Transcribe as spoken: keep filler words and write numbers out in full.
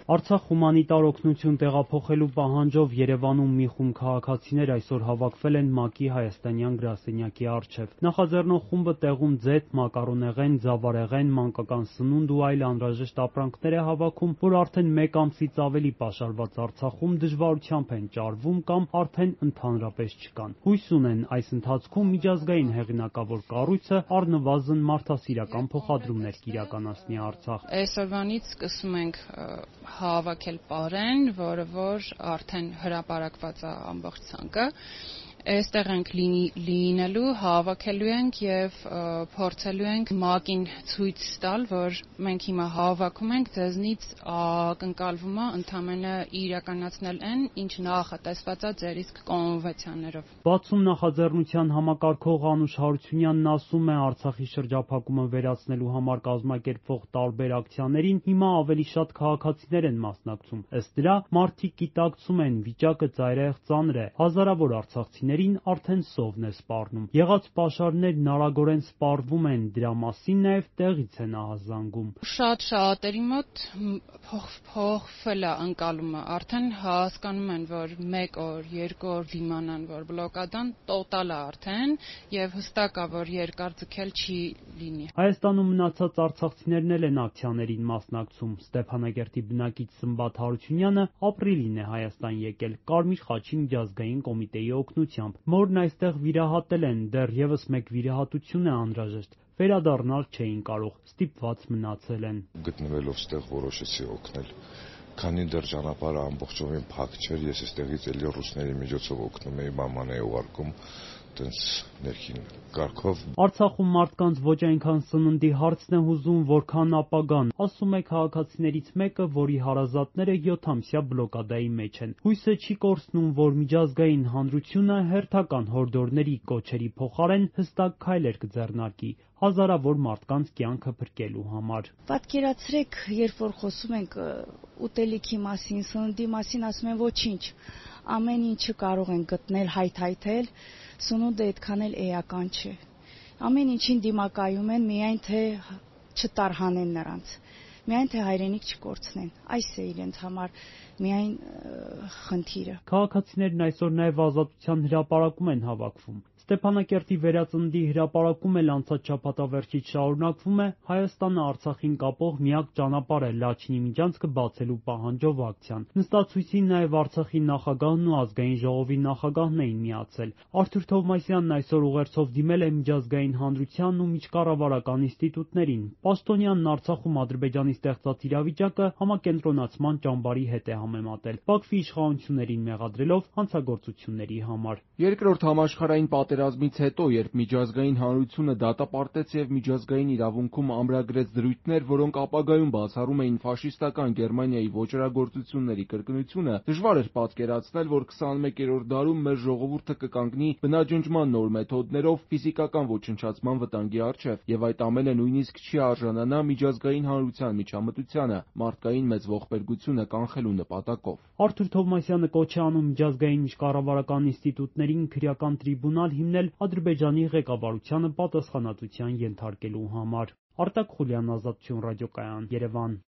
Արցախ հումանիտար օգնություն տեղափոխելու պահանջով Երևանում մի խումբ քաղաքացիներ այսօր հավաքվել են ՄԱԿ-ի հայաստանյան գրասենյակի առջև։ Նախաձեռնող խումբը տեղում ձեթ, մակարոնեղեն, ձավարեղեն, մանկական սնունդ ու այլ անհրաժեշտ ապրանքներ է հավաքում, որ արդեն մեկ ամսից ավելի պաշարված Արցախում դժվարությամբ են ճարվում կամ արդեն ընդհանրապես չկան։ Հույս ունեն այս ընթացքում միջազգային հեղինակավոր կառույցը առնվազն մարդասիրական փոխադրումներ կիրականացնի Արցախ։ Այսօրվանից սկսում ենք հավաքել պարեն, որը որ արդեն հրապարակված է ամբողջ ցանկը։ Այստեղ ենք լինելու, հավաքելու ենք եւ փորձելու ենք ՄԱԿ-ին ցույց տալ, որ մենք հիմա հավաքում ենք, ձեզնից ակնկալվում է ընդամենը իրականացնել այն, ինչ նախատեսված է ձեր իսկ կոնվենցիաներով։ Բացում նախաձեռնության համակարգող Անուշ Հարությունյանն ասում է, Արցախի շրջափակումը վերացնելու համար կազմակերպվող տարբեր ակցիաներին հիմա ավելի շատ քաղաքացիներ են մասնակցում։ Ըստ դրա, մարդիկ գիտակցում են, վիճակը ծայրահեղ ծանր է, հազարավոր արցախցիներ արդեն սովն է սպառնում։ Եղած պաշարներն արագորեն սպառվում են, դրա մասին նաև տեղից են ահազանգում։ Շատ շատերի մոտ փոխվել է ընկալումը, արդեն հասկանում են, որ մեկ օր, երկու օր դիմանան, որ բլոկադան տոտալ է արդեն եւ հստակ է, որ երկար ձգել չի լինի։ Հայաստանում մնացած արցախցիներն էլ են ակցիաներին մասնակցում։ Ստեփանագերտի բնակիչ Սմբատ Հարությունյանը ապրիլին է Հայաստան եկել Կարմիր խաչի միջազգային կոմիտեի օգնությամբ։ Մորն այստեղ վիրահատել են, դեռևս մեկ վիրահատություն է անհրաժեշտ, վերադառնալ չէին կարող, ստիպված մնացել են։ Գտնվելով ստեղ որոշեցի օգնել, քանի դեռ ճանապարհը ամբողջովին փակ չէր, ես էստեղից էլի ռուսների միջոցով օգնում էի, մաման էի ուղարկում տենց ներքին կարգով։ Արցախում մարդկանց ոչ այնքան սննդի հարցն է հուզում, որքան ապագան, ասում է քաղաքացիներից մեկը, որի հարազատները յոթամսյա բլոկադայի մեջ են։ Հույսը չի կորցնում, որ միջազգային հանրությունը հերթական հորդորների կոչերի փոխարեն հստակ քայլեր կձեռնարկի հազարավոր մարդկանց կյանքը փրկելու համար։ Պատկերացրեք, երբ որ խոսում ենք ուտելիքի մասին, սննդի մասին, ասում են ոչինչ, ամեն ինչը կարող են գտնել, հայթայթել, սնունդը այդքան էլ էական չէ։ Ամեն ինչին դիմակայում են, միայն թե չտարհանեն նրանց, միայն թե հայրենիք չկորցնեն։ Այս է իրենց համար միայն խնդիրը։ Քաղաքացիներն այսօր նաև ազատության հրապարակում են հավաքվում։ Ստեփանակերտի վերածնդի հրապարակում էլ անցած շաբաթավերջից շարունակվում է Հայաստանը Արցախին կապող միակ ճանապարհը Լաչինի միջանցքը բացելու պահանջով ակցիան։ Նստացույցին նաև Արցախի նախագահն ու ազգային ժողովի նախագահն էին միացել։ Արթուր Թովմասյանն այսօր ուղերձով դիմել է միջազգային հանրությանն ու միջկառավարական ինստիտուտներին։ Պաշտոնյանն Արցախում Ադրբեջանի ստեղծած իրավիճակը համակենտրոնացման ճամբարի հետ է համեմատել, Բաքվի իշխանություններին մեղադրելով հանցագործությունների համար։ Երկրորդ համաշխարհային պատերազմից հետո, երբ միջազգային հանրությունը դատապարտեց եւ միջազգային իրավունքում ամրագրեց դրույթներ, որոնք ապագայում բացառում էին ֆաշիստական Գերմանիայի ոճրագործությունների կրկնությունը, դժվար էր պատկերացնել, որ քսաներկերորդ դարում մեր ժողովուրդը կկանգնի բնաջնջման նոր մեթոդներով ֆիզիկական ոչնչացման վտանգի առջև, եւ այդ ամենը նույնիսկ չի արժանանա միջազգային հանրության միջամտությանը, մարդկային մեծ ողբերգությունը կանխելու նպատակով։ Արթուր Թովմասյանը կոչ է անում միջազգային միջկառավարական ինստիտուտներին քրեական տրիբունալ հիմնել Ադրբեջանի ղեկավարությանը պատասխանատվության ենթարկելու համար։ Արտակ Խուլյան, Ազատություն ռադիոկայան, Երևան։